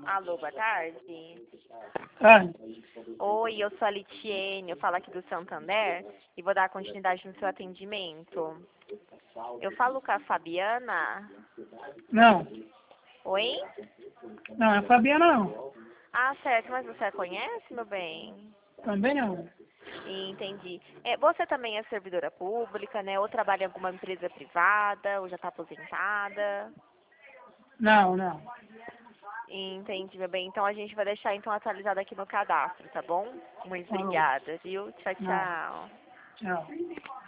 Alô, boa tarde. Ah, Oi, eu sou a Litiene, eu falo aqui do Santander e vou dar continuidade no seu atendimento. Eu falo com a Fabiana. não, Oi? não, é Fabiana não. Ah, certo, mas você a conhece, meu bem? Também não. Entendi. Você também é servidora pública, né? Ou trabalha em alguma empresa privada, ou já está aposentada? Não, não. Entendi, meu bem. Então a gente vai deixar então atualizado aqui no cadastro, tá bom? Muito Falou. obrigada, viu? Tchau, Não, tchau. tchau.